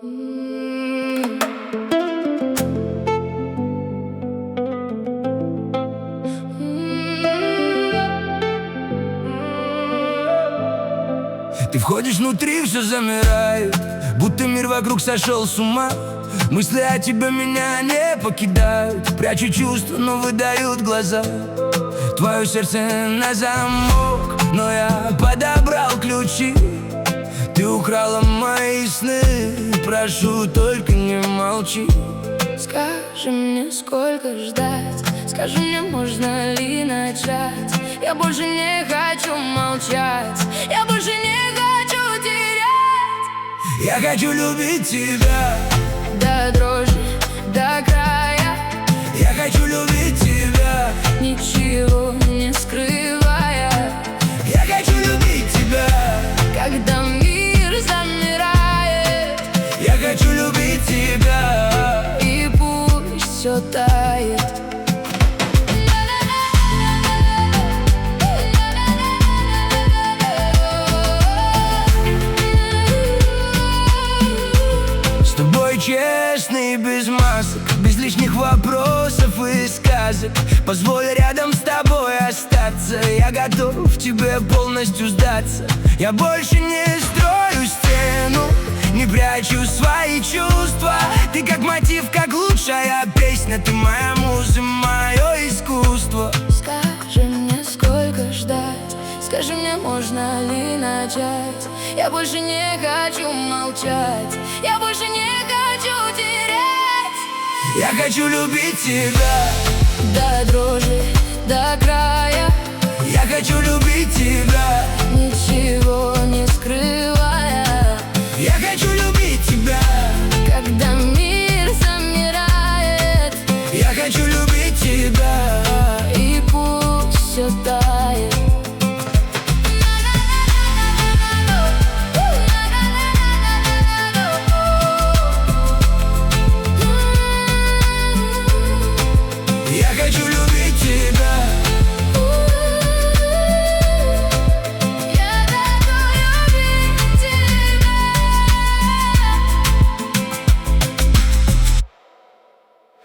Ты входишь внутри, все замирает, будто мир вокруг сошел с ума. Мысли о тебе меня не покидают, прячу чувства, но выдают глаза. Твое сердце на замок, но я подобрал ключи. Ты украла мои сны, прошу, только не молчи. Скажи мне, сколько ждать, скажи мне, можно ли начать. Я больше не хочу молчать, я больше не хочу терять. Я хочу любить тебя до дрожи, до края. Я хочу любить тебя, ничего не скрывая. Я хочу любить тебя, когда мир замирает. Я хочу любить тебя, и пусть все тает. С тобой честный, без масок, без лишних вопросов и сказок. Позволь рядом с тобой остаться, я готов тебе полностью сдаться. Я больше не строю стену, не прячу свои чувства. Ты как мотив, как лучшая песня, ты моя муза, мое искусство. Скажи мне, сколько ждать, скажи мне, можно ли начать. Я больше не хочу молчать, я больше не хочу терять. Я хочу любить тебя до дрожи, до края. Я хочу любить тебя, ничего не скрывая. Я хочу любить тебя, когда мир замирает. Я хочу любить тебя, и пусть все так.